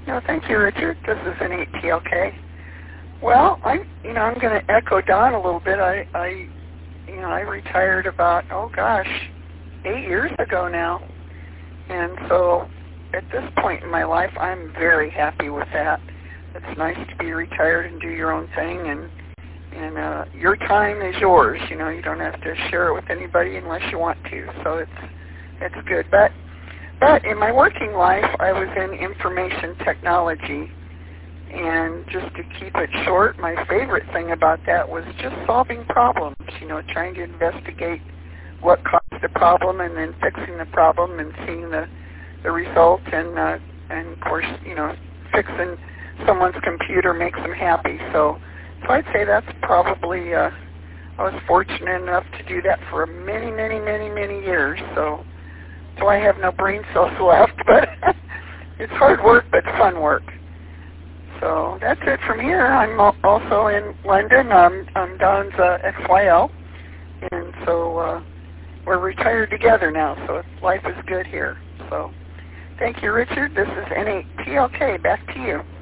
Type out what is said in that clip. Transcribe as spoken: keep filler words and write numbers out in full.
No, thank you, Richard. This is N eight T L K. Well, I'm, you know, I'm going to echo Don a little bit. I, I, you know, I retired about, oh gosh, eight years ago now. And so at this point in my life, I'm very happy with that. It's nice to be retired and do your own thing, and and uh, your time is yours. You know, you don't have to share it with anybody unless you want to. So it's it's good. But but in my working life, I was in information technology, and just to keep it short, my favorite thing about that was just solving problems. You know, trying to investigate what caused the problem, and then fixing the problem, and seeing the the result, and uh, and of course, you know, fixing someone's computer makes them happy. So, so I'd say that's probably, uh, I was fortunate enough to do that for many, many, many, many years. So, so I have no brain cells left, but it's hard work, but fun work. So that's it from here. I'm also in London. I'm, I'm Don's uh, X Y L, and so uh, we're retired together now, so life is good here. So thank you, Richard. This is N eight T L K. Back to you.